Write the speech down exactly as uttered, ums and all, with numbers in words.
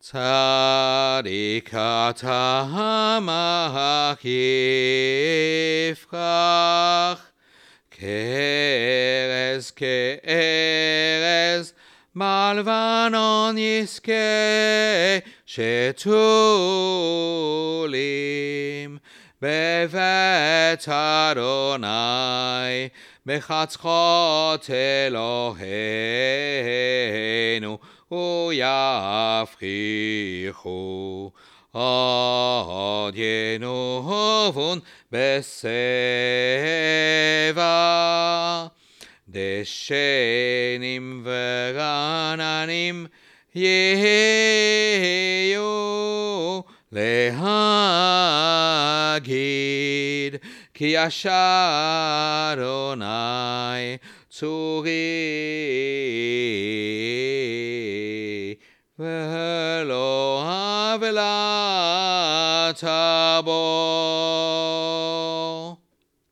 צדיק אתה יפרח, כארז כארז בלבנון יזכה שתולים בבית אדוני בחצרות אלוהינו ויפריחו עוד ינובון בשיבה דשנים ורעננים יהיו להגיד כי ישר אדוני צורי ולא עוולה תבוא.